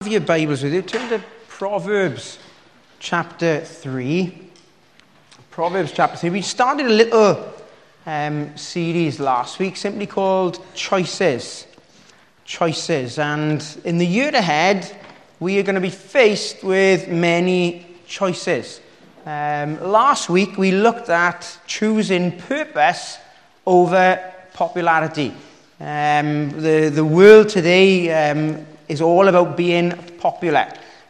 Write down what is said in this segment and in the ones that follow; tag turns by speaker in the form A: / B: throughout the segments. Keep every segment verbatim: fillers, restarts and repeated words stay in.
A: Have your Bibles with you. Turn to Proverbs chapter three. Proverbs chapter three. We started a little um, series last week simply called Choices. Choices. And in the year ahead, we are going to be faced with many choices. Um, last week, we looked at choosing purpose over popularity. Um, the, the world today um, is all about being popular.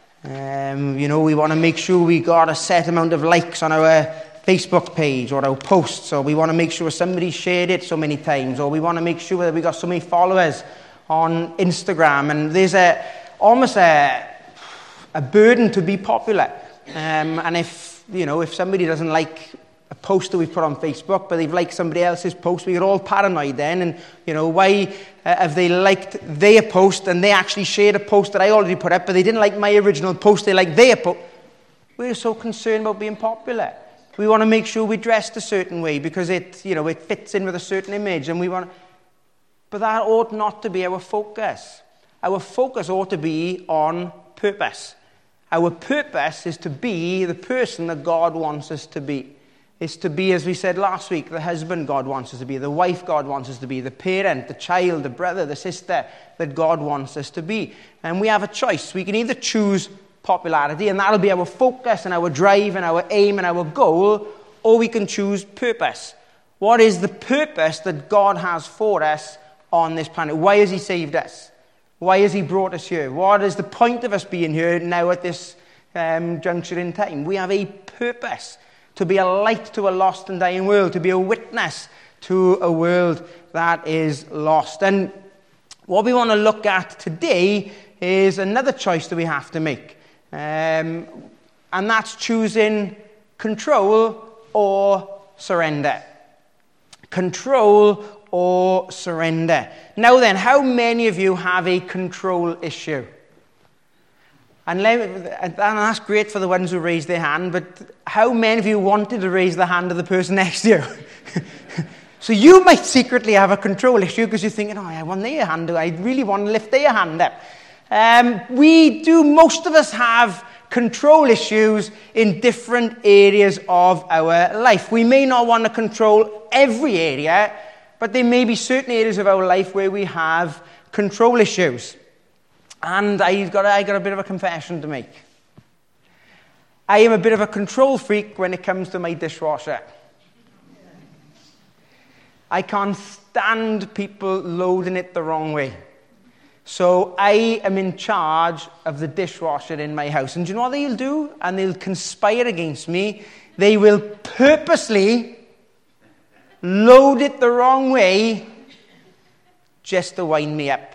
A: Um, you know, we want to make sure we got a set amount of likes on our Facebook page or our posts, or we want to make sure somebody shared it so many times, or we want to make sure that we got so many followers on Instagram. And there's a almost a a burden to be popular. Um, and if you know, if somebody doesn't like a post that we put on Facebook, but they've liked somebody else's post, we get all paranoid then. And, you know, why uh, have they liked their post and they actually shared a post that I already put up, but they didn't like my original post, they liked their post? We're so concerned about being popular. We want to make sure we're dressed a certain way because it, you know, it fits in with a certain image, and we want. But that ought not to be our focus. Our focus ought to be on purpose. Our purpose is to be the person that God wants us to be. Is to be, as we said last week, the husband God wants us to be, the wife God wants us to be, the parent, the child, the brother, the sister that God wants us to be. And we have a choice. We can either choose popularity, and that'll be our focus and our drive and our aim and our goal, or we can choose purpose. What is the purpose that God has for us on this planet? Why has he saved us? Why has he brought us here? What is the point of us being here now at this um, juncture in time? We have a purpose. To be a light to a lost and dying world, to be a witness to a world that is lost. And what we want to look at today is another choice that we have to make. Um, and that's choosing control or surrender. Control or surrender. Now then, how many of you have a control issue? And, let, and that's great for the ones who raised their hand, but how many of you wanted to raise the hand of the person next to you? So you might secretly have a control issue because you're thinking, oh, I want their hand. I really want to lift their hand up. Um, we do, most of us have control issues in different areas of our life. We may not want to control every area, but there may be certain areas of our life where we have control issues. And I've got, I've got a bit of a confession to make. I am a bit of a control freak when it comes to my dishwasher. I can't stand people loading it the wrong way. So I am in charge of the dishwasher in my house. And do you know what they'll do? And they'll conspire against me. They will purposely load it the wrong way just to wind me up.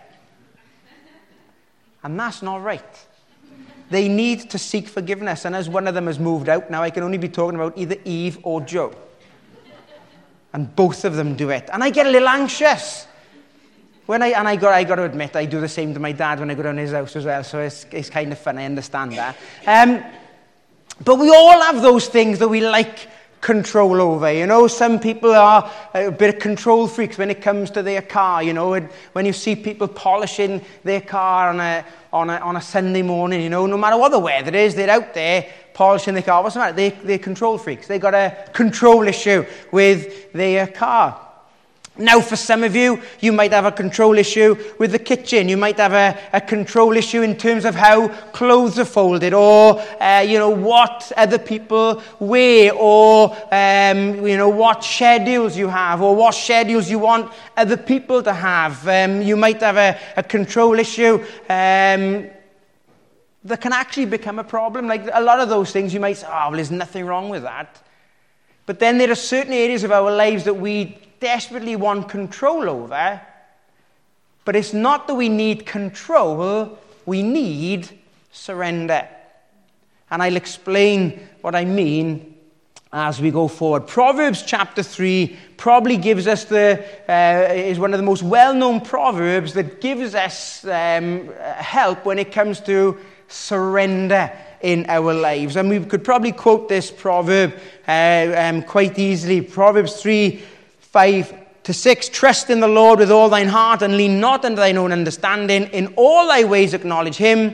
A: And that's not right. They need to seek forgiveness. And as one of them has moved out, now I can only be talking about either Eve or Joe. And both of them do it. And I get a little anxious. When I And I got, I got to admit, I do the same to my dad when I go down his house as well. So it's, it's kind of fun. I understand that. Um, but we all have those things that we like control over. You know, some people are a bit of control freaks when it comes to their car. You know, when you see people polishing their car on a on a on a Sunday morning, you know, no matter what the weather is, they're out there polishing their car. What's the matter? They they're control freaks. They got a control issue with their car. Now, for some of you, you might have a control issue with the kitchen. You might have a, a control issue in terms of how clothes are folded, or, uh, you know, what other people wear, or, um, you know, what schedules you have, or what schedules you want other people to have. Um, you might have a, a control issue um, that can actually become a problem. Like a lot of those things, you might say, oh, well, there's nothing wrong with that. But then there are certain areas of our lives that we desperately want control over, but it's not that we need control, we need surrender. And I'll explain what I mean as we go forward. Proverbs chapter three probably gives us the, uh, is one of the most well-known proverbs that gives us um, help when it comes to surrender in our lives. And we could probably quote this proverb uh, um, quite easily. Proverbs three, five to six, trust in the Lord with all thine heart and lean not unto thine own understanding. In all thy ways acknowledge him,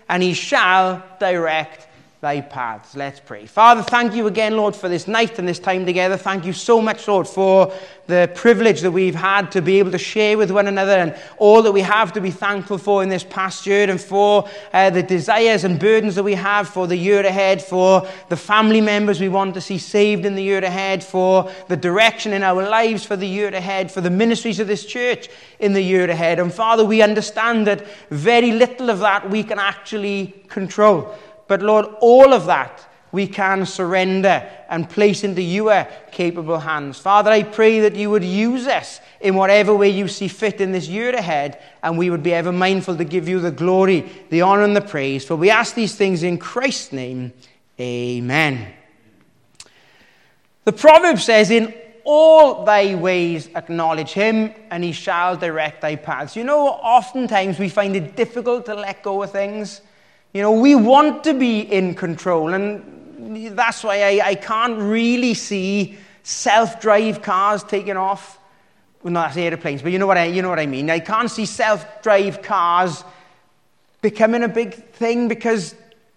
A: and he shall direct thy paths. Let's pray. Father, thank you again, Lord, for this night and this time together. Thank you so much, Lord, for the privilege that we've had to be able to share with one another and all that we have to be thankful for in this past year, and for uh, the desires and burdens that we have for the year ahead, for the family members we want to see saved in the year ahead, for the direction in our lives for the year ahead, for the ministries of this church in the year ahead. And Father, we understand that very little of that we can actually control. But Lord, all of that we can surrender and place into your capable hands. Father, I pray that you would use us in whatever way you see fit in this year ahead, and we would be ever mindful to give you the glory, the honor, and the praise. For we ask these things in Christ's name. Amen. The proverb says, in all thy ways acknowledge him, and he shall direct thy paths. You know, oftentimes we find it difficult to let go of things. You know, we want to be in control, and that's why I, I can't really see self-drive cars taking off. Well, not airplanes, but you know what I, you know what I mean. I can't see self-drive cars becoming a big thing, because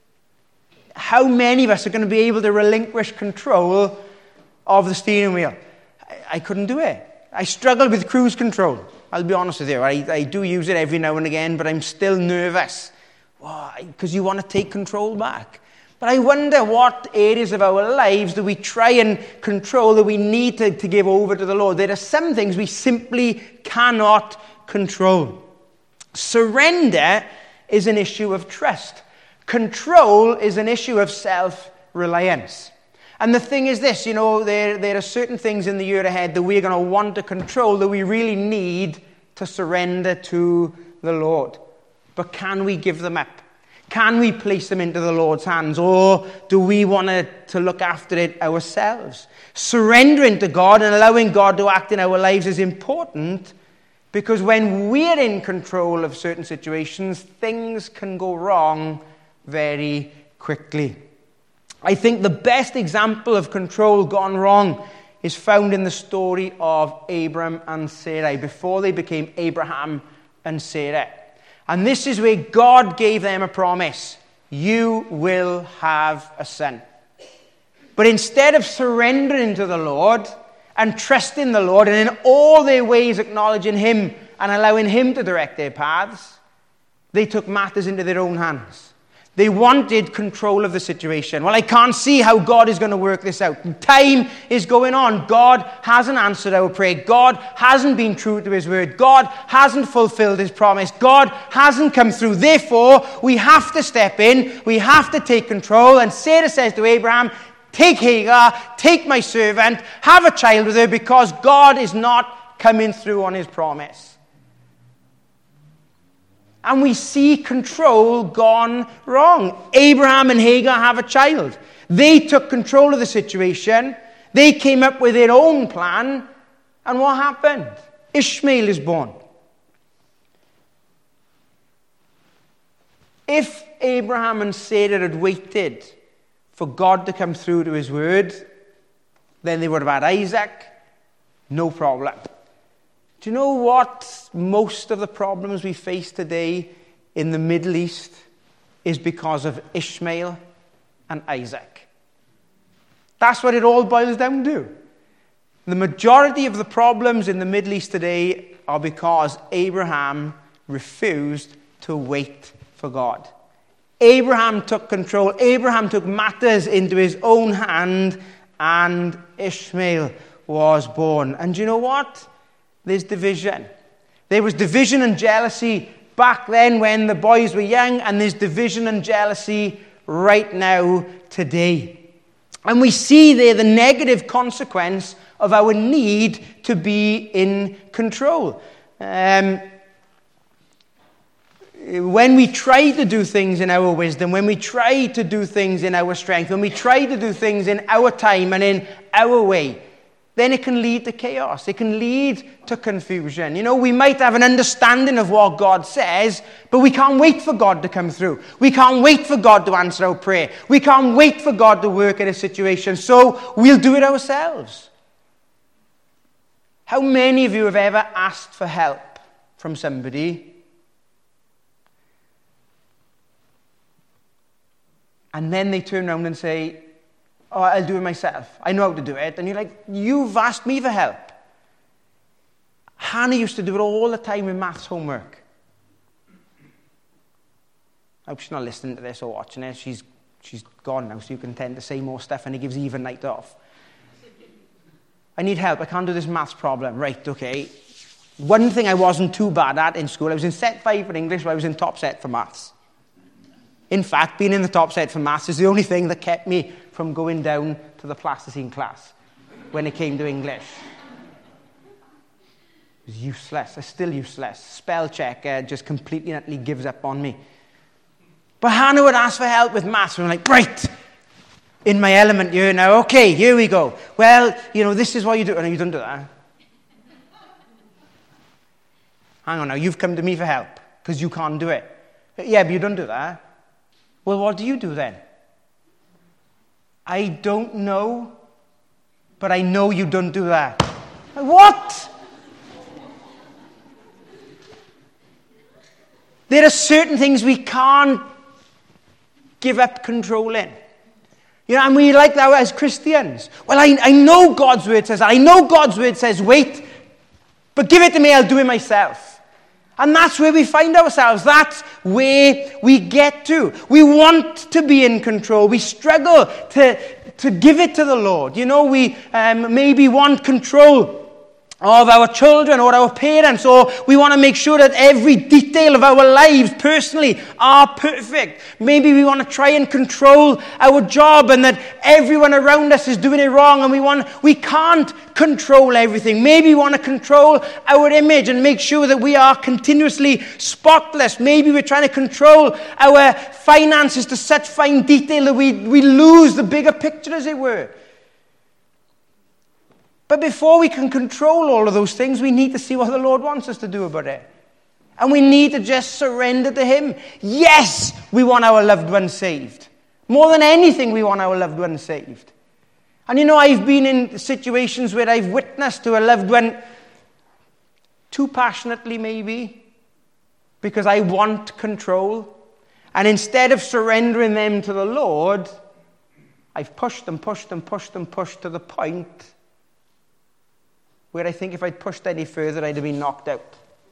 A: how many of us are going to be able to relinquish control of the steering wheel? I, I couldn't do it. I struggle with cruise control. I'll be honest with you. I, I do use it every now and again, but I'm still nervous. Why? Because you want to take control back. But I wonder what areas of our lives do we try and control that we need to, to give over to the Lord. There are some things we simply cannot control. Surrender is an issue of trust. Control is an issue of self-reliance. And the thing is this, you know, there, there are certain things in the year ahead that we're going to want to control that we really need to surrender to the Lord. But can we give them up? Can we place them into the Lord's hands? Or do we want to, to look after it ourselves? Surrendering to God and allowing God to act in our lives is important, because when we're in control of certain situations, things can go wrong very quickly. I think the best example of control gone wrong is found in the story of Abram and Sarai, before they became Abraham and Sarah. And this is where God gave them a promise. You will have a son. But instead of surrendering to the Lord and trusting the Lord, and in all their ways acknowledging him and allowing him to direct their paths, they took matters into their own hands. They wanted control of the situation. Well, I can't see how God is going to work this out. Time is going on. God hasn't answered our prayer. God hasn't been true to his word. God hasn't fulfilled his promise. God hasn't come through. Therefore, we have to step in. We have to take control. And Sarah says to Abraham, take Hagar, take my servant, have a child with her, because God is not coming through on his promise. And we see control gone wrong. Abraham and Hagar have a child. They took control of the situation. They came up with their own plan. And what happened? Ishmael is born. If Abraham and Sarah had waited for God to come through to his word, then they would have had Isaac, no problem. Do you know what most of the problems we face today in the Middle East is because of Ishmael and Isaac? That's what it all boils down to. The majority of the problems in the Middle East today are because Abraham refused to wait for God. Abraham took control. Abraham took matters into his own hand, and Ishmael was born. And do you know what? There's division. There was division and jealousy back then when the boys were young, and there's division and jealousy right now today. And we see there the negative consequence of our need to be in control. Um, when we try to do things in our wisdom, when we try to do things in our strength, when we try to do things in our time and in our way, then it can lead to chaos. It can lead to confusion. You know, we might have an understanding of what God says, but we can't wait for God to come through. We can't wait for God to answer our prayer. We can't wait for God to work in a situation, so we'll do it ourselves. How many of you have ever asked for help from somebody And then they turn around and say, oh, I'll do it myself. I know how to do it. And you're like, you've asked me for help. Hannah used to do it all the time with maths homework. I hope she's not listening to this or watching it. She's, she's gone now, so you can tend to say more stuff and it gives Eve a night off. I need help. I can't do this maths problem. Right, okay. One thing I wasn't too bad at in school, I was in set five for English, but I was in top set for maths. In fact, being in the top set for maths is the only thing that kept me from going down to the plasticine class when it came to English. It was useless. It's still useless. Spell checker just completely and utterly gives up on me. But Hannah would ask for help with maths. And I'm like, right, in my element here now. Okay, here we go. Well, you know, this is what you do. Oh, no, you don't do that. Hang on now, you've come to me for help because you can't do it. Yeah, but you don't do that. Well, what do you do then? I don't know, but I know you don't do that. What? There are certain things we can't give up control in. You know, and we like that as Christians. Well, I, I know God's word says that. I know God's word says, wait, but give it to me, I'll do it myself. And that's where we find ourselves. That's where we get to. We want to be in control. We struggle to, to give it to the Lord. You know, we um, maybe want control of our children or our parents, or we want to make sure that every detail of our lives personally are perfect. Maybe we want to try and control our job and that everyone around us is doing it wrong, and we want we can't control everything. Maybe we want to control our image and make sure that we are continuously spotless. Maybe we're trying to control our finances to such fine detail that we, we lose the bigger picture, as it were. But before we can control all of those things, we need to see what the Lord wants us to do about it. And we need to just surrender to Him. Yes, we want our loved ones saved. More than anything, we want our loved ones saved. And you know, I've been in situations where I've witnessed to a loved one too passionately, maybe, because I want control. And instead of surrendering them to the Lord, I've pushed them, pushed them, pushed them, pushed to the point where I think if I'd pushed any further, I'd have been knocked out.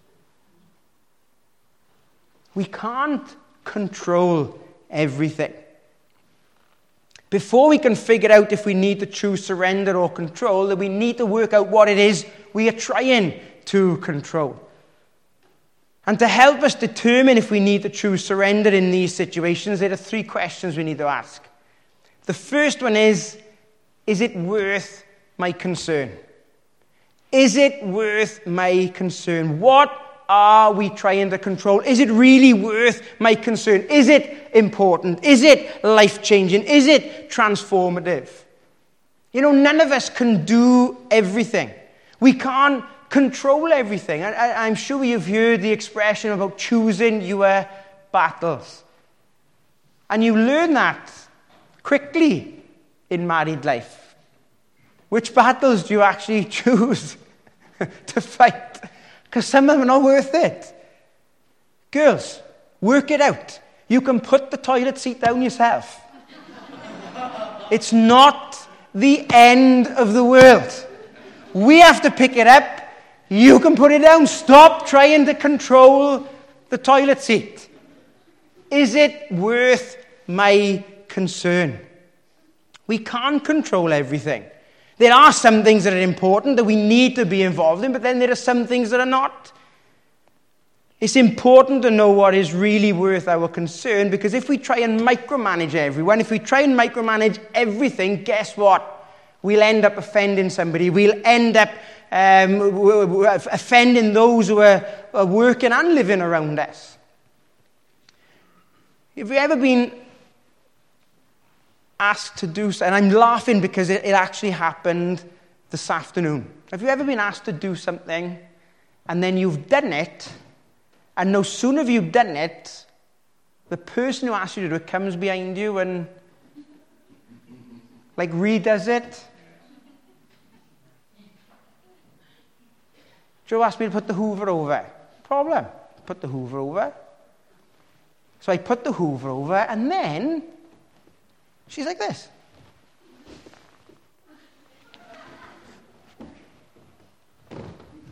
A: We can't control everything. Before we can figure out if we need to choose surrender or control, that we need to work out what it is we are trying to control. And to help us determine if we need to choose surrender in these situations, there are three questions we need to ask. The first one is, is it worth my concern? Is it worth my concern? What are we trying to control? Is it really worth my concern? Is it important? Is it life-changing? Is it transformative? You know, none of us can do everything. We can't control everything. I, I, I'm sure you've heard the expression about choosing your battles. And you learn that quickly in married life. Which battles do you actually choose to fight? Because some of them are not worth it. Girls, work it out. You can put the toilet seat down yourself. It's not the end of the world. We have to pick it up. You can put it down. Stop trying to control the toilet seat. Is it worth my concern? We can't control everything. There are some things that are important that we need to be involved in, but then there are some things that are not. It's important to know what is really worth our concern, because if we try and micromanage everyone, if we try and micromanage everything, guess what? We'll end up offending somebody. We'll end up um, offending those who are, are working and living around us. Have you ever been asked to do so, and I'm laughing because it, it actually happened this afternoon. Have you ever been asked to do something and then you've done it, and no sooner have you done it, the person who asked you to do it comes behind you and like redoes it? Joe asked me to put the Hoover over. Problem. Put the Hoover over. So I put the Hoover over, and then She's like this. I'm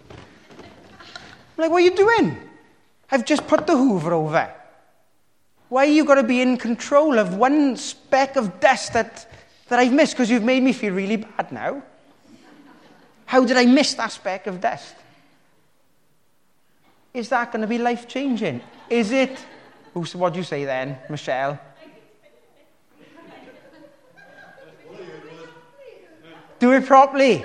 A: like, what are you doing? I've just put the Hoover over. Why are you got to be in control of one speck of dust that, that I've missed? Because you've made me feel really bad now. How did I miss that speck of dust? Is that going to be life-changing? Is it? What do you say then, Michelle? Do it properly.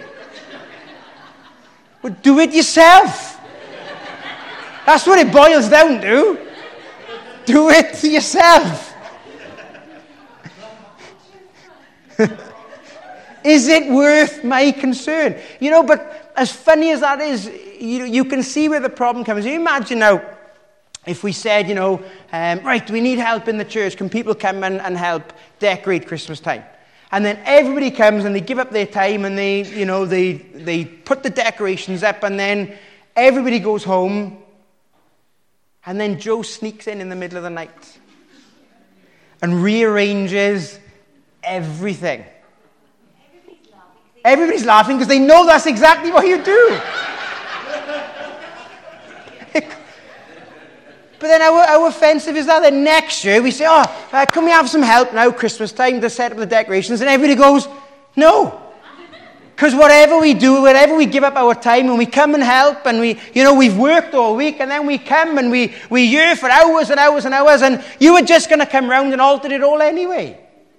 A: Well, do it yourself. That's what it boils down to. Do it yourself. Is it worth my concern? You know, but as funny as that is, you, you can see where the problem comes. You imagine now, if we said, you know, um, right, we need help in the church. Can people come and, and help decorate Christmas time? And then everybody comes and they give up their time and they, you know, they they put the decorations up and then everybody goes home. And then Joe sneaks in in the middle of the night and rearranges everything. Everybody's laughing because they know that's exactly what you do. But then how, how offensive is that? Then next year we say, oh, uh, can we have some help now, Christmas time, to set up the decorations? And everybody goes, no. Because whatever we do, whatever we give up our time and we come and help and we, you know, we've worked all week and then we come and we, we here for hours and hours and hours and you were just going to come round and alter it all anyway.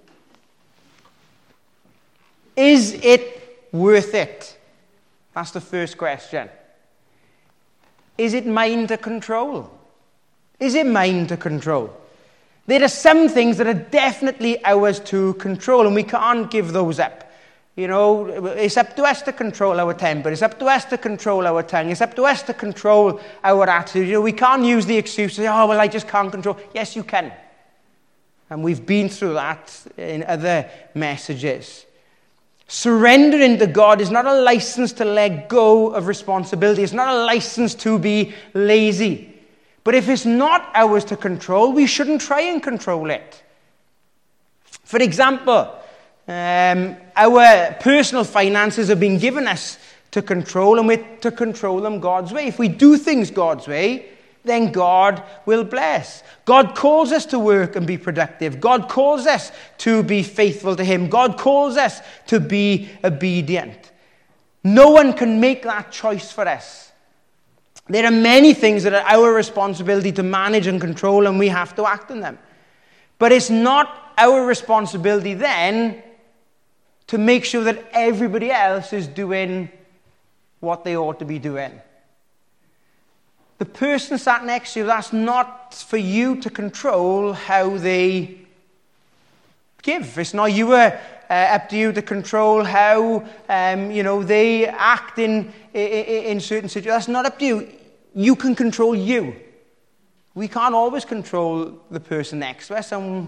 A: Is it worth it? That's the first question. Is it mine to control? Is it mine to control? There are some things that are definitely ours to control and we can't give those up. You know, it's up to us to control our temper. It's up to us to control our tongue. It's up to us to control our attitude. You know, we can't use the excuse, say, oh, well, I just can't control. Yes, you can. And we've been through that in other messages. Surrendering to God is not a license to let go of responsibility. It's not a license to be lazy. But if it's not ours to control, we shouldn't try and control it. For example, um, our personal finances have been given us to control, and we're to control them God's way. If we do things God's way, then God will bless. God calls us to work and be productive. God calls us to be faithful to Him. God calls us to be obedient. No one can make that choice for us. There are many things that are our responsibility to manage and control, and we have to act on them. But it's not our responsibility then to make sure that everybody else is doing what they ought to be doing. The person sat next to you, that's not for you to control how they give. It's not you, uh, uh, up to you to control how um, you know they act in, in, in certain situations. That's not up to you. You can control you. We can't always control the person next to us, and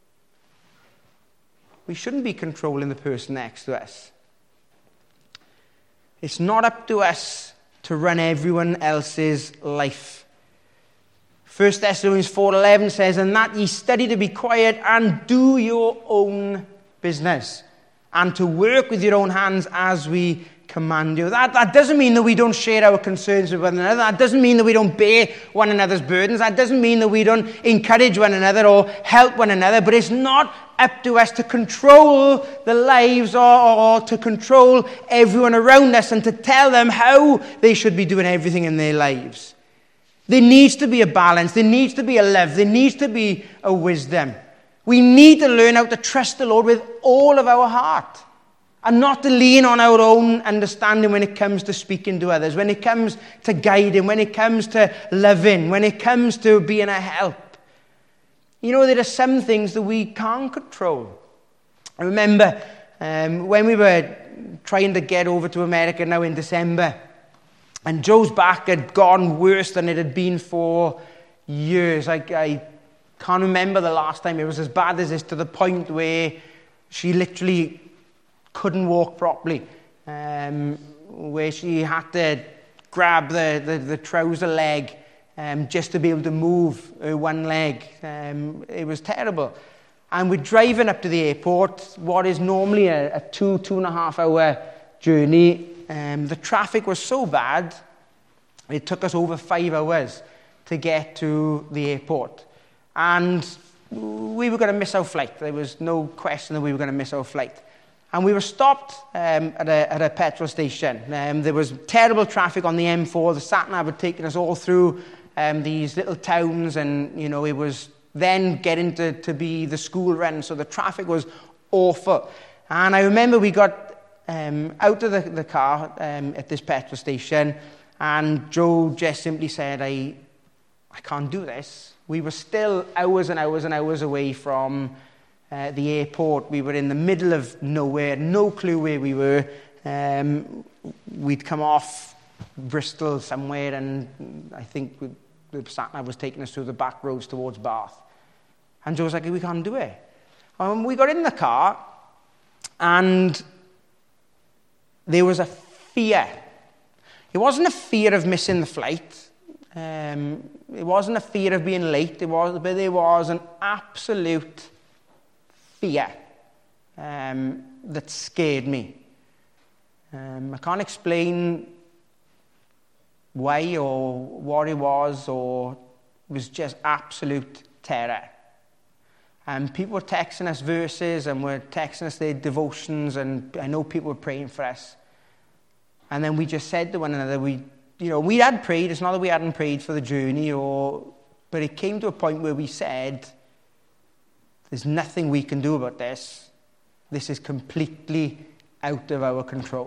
A: we shouldn't be controlling the person next to us. It's not up to us to run everyone else's life. First Thessalonians four eleven says, and that ye study to be quiet and do your own business, and to work with your own hands as we command you. That, that doesn't mean that we don't share our concerns with one another. That doesn't mean that we don't bear one another's burdens. That doesn't mean that we don't encourage one another or help one another. But it's not up to us to control the lives or, or to control everyone around us and to tell them how they should be doing everything in their lives. There needs to be a balance. There needs to be a love. There needs to be a wisdom. We need to learn how to trust the Lord with all of our heart. And not to lean on our own understanding when it comes to speaking to others, when it comes to guiding, when it comes to loving, when it comes to being a help. You know, there are some things that we can't control. I remember um, when we were trying to get over to America now in December, and Joe's back had gone worse than it had been for years. I, I can't remember the last time it was as bad as this, to the point where she literally couldn't walk properly, um, where she had to grab the, the, the trouser leg um, just to be able to move her one leg. Um, it was terrible. And we're driving up to the airport, what is normally a, a two, two and a half hour journey. Um, the traffic was so bad, it took us over five hours to get to the airport. And we were going to miss our flight. There was no question that we were going to miss our flight. And we were stopped um, at, a, at a petrol station. Um, there was terrible traffic on the M four. The sat-nav had taken us all through um, these little towns, and, you know, it was then getting to, to be the school run, so the traffic was awful. And I remember we got um, out of the, the car um, at this petrol station, and Joe just simply said, I, I can't do this. We were still hours and hours and hours away from uh, the airport. We were in the middle of nowhere, no clue where we were. Um, we'd come off Bristol somewhere, and I think we, the sat-nav was taking us through the back roads towards Bath. And Joe was like, we can't do it. Um, we got in the car, and there was a fear. It wasn't a fear of missing the flight. Um, it wasn't a fear of being late. It was, but there was an absolute fear um, that scared me. Um, I can't explain why or what it was, or it was just absolute terror. And people were texting us verses, and were texting us their devotions, and I know people were praying for us. And then we just said to one another, we, you know, we had prayed. It's not that we hadn't prayed for the journey, or, but it came to a point where we said, there's nothing we can do about this. This is completely out of our control.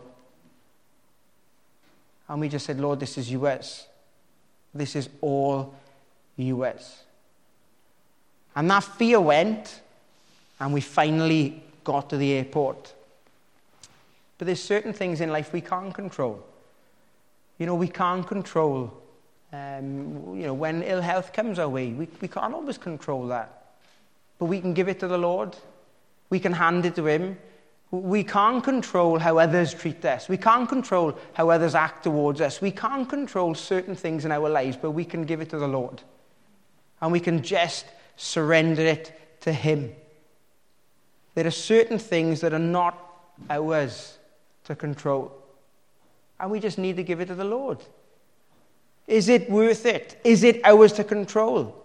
A: And we just said, Lord, this is yours. This is all yours. And that fear went, and we finally got to the airport. But there's certain things in life we can't control. You know, we can't control, um, you know, when ill health comes our way. We, we can't always control that. But we can give it to the Lord. We can hand it to him. We can't control how others treat us. We can't control how others act towards us. We can't control certain things in our lives, but we can give it to the Lord. And we can just surrender it to him. There are certain things that are not ours to control. And we just need to give it to the Lord. Is it worth it? Is it ours to control?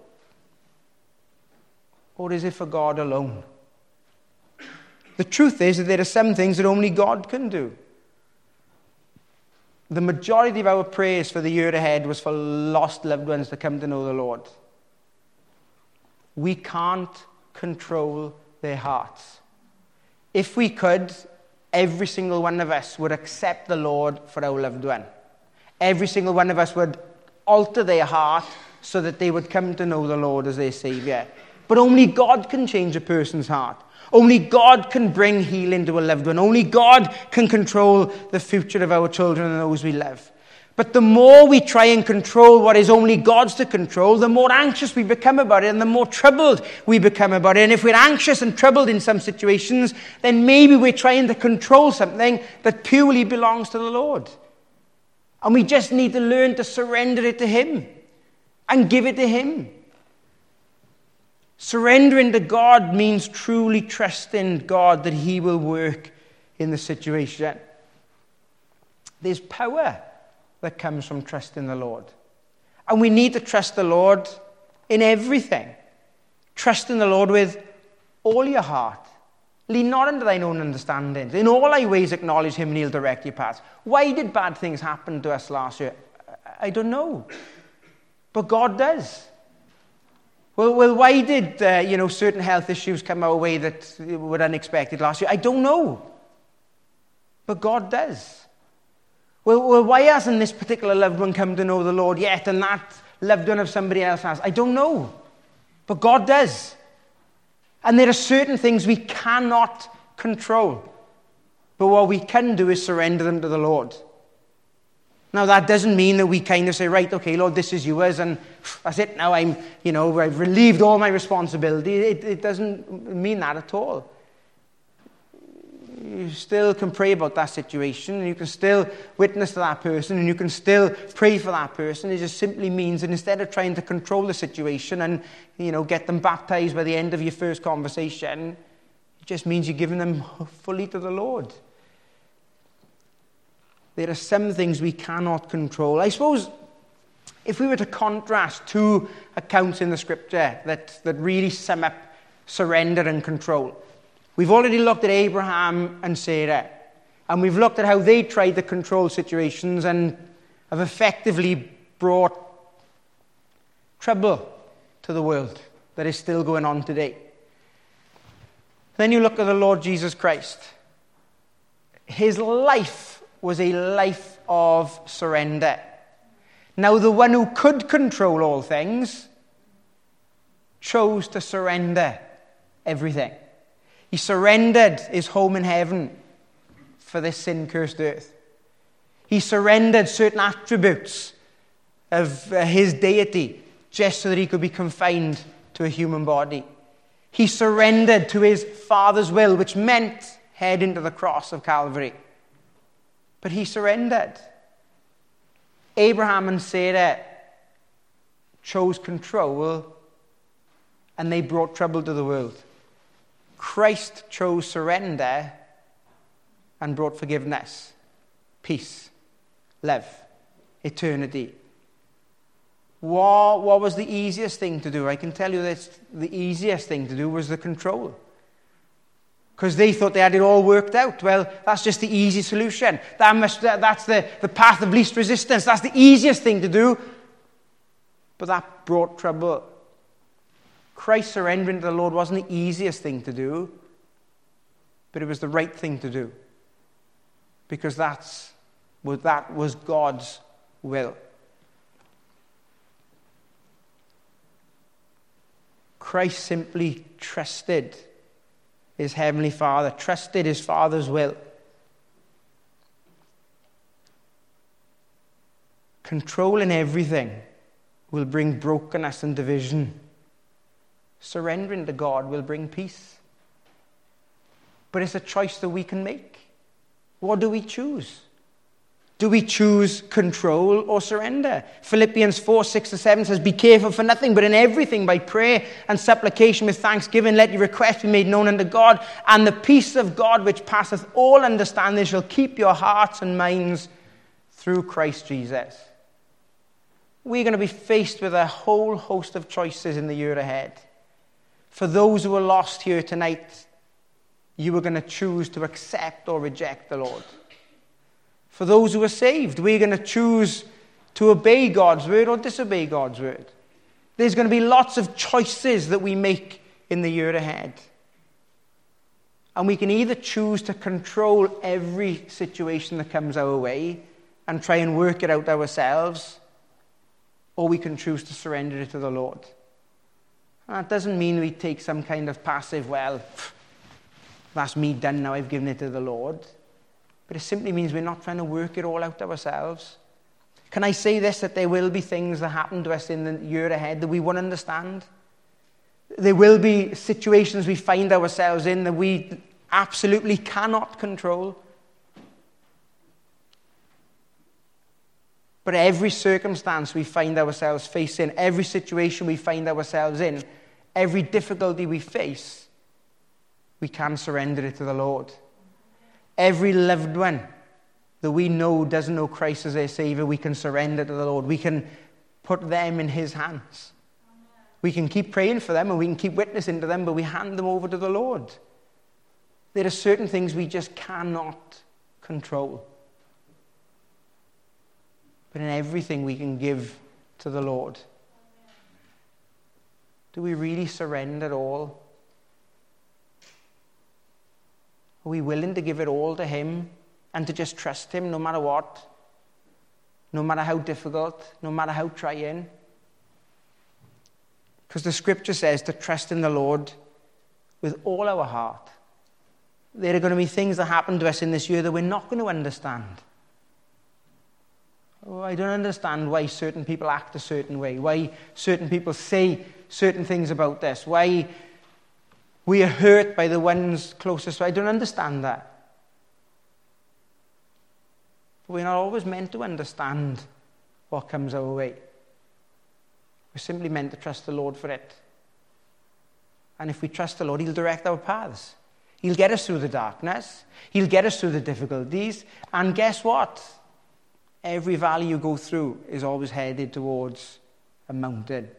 A: Or is it for God alone? The truth is that there are some things that only God can do. The majority of our prayers for the year ahead was for lost loved ones to come to know the Lord. We can't control their hearts. If we could, every single one of us would accept the Lord for our loved one. Every single one of us would alter their heart so that they would come to know the Lord as their Savior. But only God can change a person's heart. Only God can bring healing to a loved one. Only God can control the future of our children and those we love. But the more we try and control what is only God's to control, the more anxious we become about it, and the more troubled we become about it. And if we're anxious and troubled in some situations, then maybe we're trying to control something that purely belongs to the Lord. And we just need to learn to surrender it to him and give it to him. Surrendering to God means truly trusting God that he will work in the situation. There's power that comes from trusting the Lord. And we need to trust the Lord in everything. Trust in the Lord with all your heart. Lean not unto thine own understanding. In all thy ways acknowledge him, and he'll direct your paths. Why did bad things happen to us last year? I don't know. But God does. Well, well, why did uh, you know certain health issues come our way that were unexpected last year? I don't know. But God does. Well, well, why hasn't this particular loved one come to know the Lord yet, and that loved one of somebody else has? I don't know. But God does. And there are certain things we cannot control. But what we can do is surrender them to the Lord. Now, that doesn't mean that we kind of say, right, okay, Lord, this is yours, and that's it. Now I'm, you know, I've relieved all my responsibility. It, it doesn't mean that at all. You still can pray about that situation, and you can still witness to that person, and you can still pray for that person. It just simply means that instead of trying to control the situation and, you know, get them baptized by the end of your first conversation, it just means you're giving them fully to the Lord. There are some things we cannot control. I suppose if we were to contrast two accounts in the scripture that, that really sum up surrender and control. We've already looked at Abraham and Sarah, and we've looked at how they tried to control situations and have effectively brought trouble to the world that is still going on today. Then you look at the Lord Jesus Christ. His life was a life of surrender. Now, the one who could control all things chose to surrender everything. He surrendered his home in heaven for this sin-cursed earth. He surrendered certain attributes of uh, his deity just so that he could be confined to a human body. He surrendered to his Father's will, which meant heading to the cross of Calvary. But he surrendered. Abraham and Sarah chose control, and they brought trouble to the world. Christ chose surrender and brought forgiveness, peace, love, eternity. What, what was the easiest thing to do? I can tell you that the easiest thing to do was the control. Because they thought they had it all worked out. Well, that's just the easy solution. That must, that, that's the, the path of least resistance. That's the easiest thing to do. But that brought trouble. Christ surrendering to the Lord wasn't the easiest thing to do, but it was the right thing to do. Because that's, well, that was God's will. Christ simply trusted his heavenly Father, trusted his Father's will. Controlling everything will bring brokenness and division. Surrendering to God will bring peace. But it's a choice that we can make. What do we choose? Do we choose control or surrender? Philippians four, six to seven says, "Be careful for nothing, but in everything by prayer and supplication with thanksgiving, let your requests be made known unto God, and the peace of God which passeth all understanding shall keep your hearts and minds through Christ Jesus." We're going to be faced with a whole host of choices in the year ahead. For those who are lost here tonight, you are going to choose to accept or reject the Lord. For those who are saved, we're going to choose to obey God's word or disobey God's word. There's going to be lots of choices that we make in the year ahead. And we can either choose to control every situation that comes our way and try and work it out ourselves, or we can choose to surrender it to the Lord. And that doesn't mean we take some kind of passive, well, that's me done now, I've given it to the Lord. But it simply means we're not trying to work it all out ourselves. Can I say this, that there will be things that happen to us in the year ahead that we won't understand? There will be situations we find ourselves in that we absolutely cannot control. But every circumstance we find ourselves facing, every situation we find ourselves in, every difficulty we face, we can surrender it to the Lord. Every loved one that we know doesn't know Christ as their Savior, we can surrender to the Lord. We can put them in his hands. We can keep praying for them and we can keep witnessing to them, but we hand them over to the Lord. There are certain things we just cannot control. But in everything we can give to the Lord. Do we really surrender all? Are we willing to give it all to him and to just trust him no matter what? No matter how difficult, no matter how trying? Because the scripture says to trust in the Lord with all our heart. There are going to be things that happen to us in this year that we're not going to understand. Oh, I don't understand why certain people act a certain way, why certain people say certain things about this, why we are hurt by the ones closest. I don't understand that. We're not always meant to understand what comes our way. We're simply meant to trust the Lord for it. And if we trust the Lord, he'll direct our paths. He'll get us through the darkness. He'll get us through the difficulties. And guess what? Every valley you go through is always headed towards a mountain.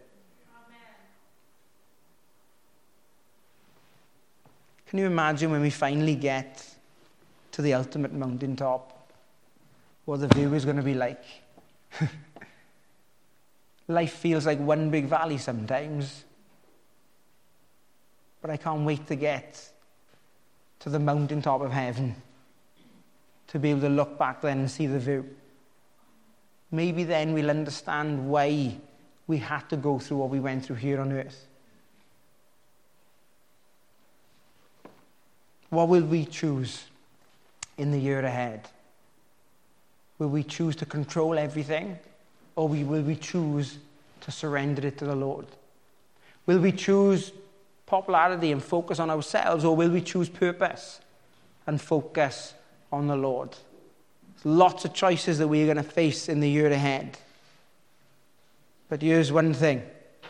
A: Can you imagine when we finally get to the ultimate mountaintop, what the view is going to be like? Life feels like one big valley sometimes. But I can't wait to get to the mountaintop of heaven, to be able to look back then and see the view. Maybe then we'll understand why we had to go through what we went through here on earth. What will we choose in the year ahead? Will we choose to control everything, or will we choose to surrender it to the Lord? Will we choose popularity and focus on ourselves, or will we choose purpose and focus on the Lord? There's lots of choices that we're going to face in the year ahead. But here's one thing.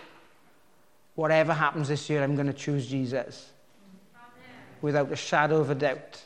A: Whatever happens this year, I'm going to choose Jesus. Without a shadow of a doubt,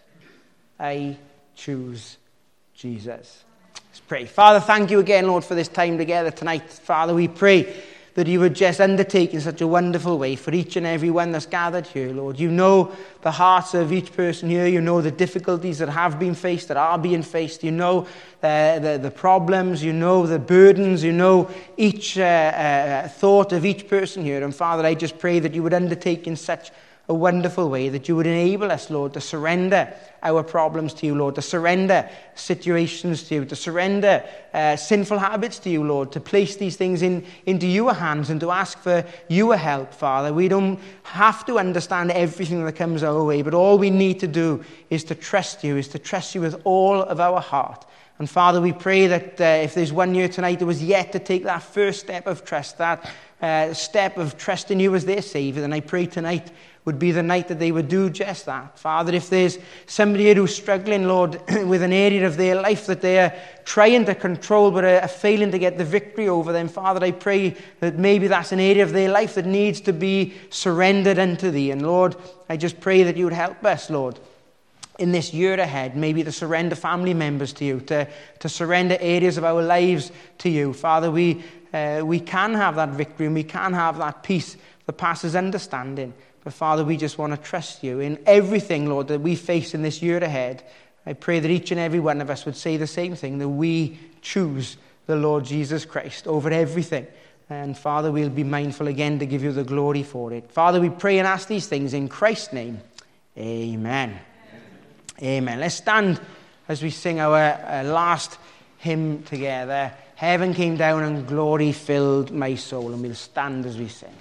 A: I choose Jesus. Let's pray. Father, thank you again, Lord, for this time together tonight. Father, we pray that you would just undertake in such a wonderful way for each and every one that's gathered here, Lord. You know the hearts of each person here. You know the difficulties that have been faced, that are being faced. You know the, the, the problems. You know the burdens. You know each uh, uh, thought of each person here. And Father, I just pray that you would undertake in such a wonderful way, that you would enable us, Lord, to surrender our problems to you, Lord, to surrender situations to you, to surrender uh, sinful habits to you, Lord, to place these things in into your hands and to ask for your help, Father. We don't have to understand everything that comes our way, but all we need to do is to trust you, is to trust you with all of our heart. And Father, we pray that uh, if there's one here tonight that was yet to take that first step of trust, that uh, step of trusting you as their Savior, then I pray tonight would be the night that they would do just that. Father, if there's somebody here who's struggling, Lord, with an area of their life that they are trying to control but are failing to get the victory over them, Father, I pray that maybe that's an area of their life that needs to be surrendered unto thee. And Lord, I just pray that you would help us, Lord, in this year ahead, maybe to surrender family members to you, to, to surrender areas of our lives to you. Father, we, uh, we can have that victory and we can have that peace that passes understanding. But Father, we just want to trust you in everything, Lord, that we face in this year ahead. I pray that each and every one of us would say the same thing, that we choose the Lord Jesus Christ over everything. And Father, we'll be mindful again to give you the glory for it. Father, we pray and ask these things in Christ's name. Amen. Amen. Let's stand as we sing our uh, last hymn together. Heaven came down and glory filled my soul. And we'll stand as we sing.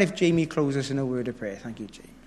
A: if Jamie closes us in a word of prayer. Thank you, Jamie.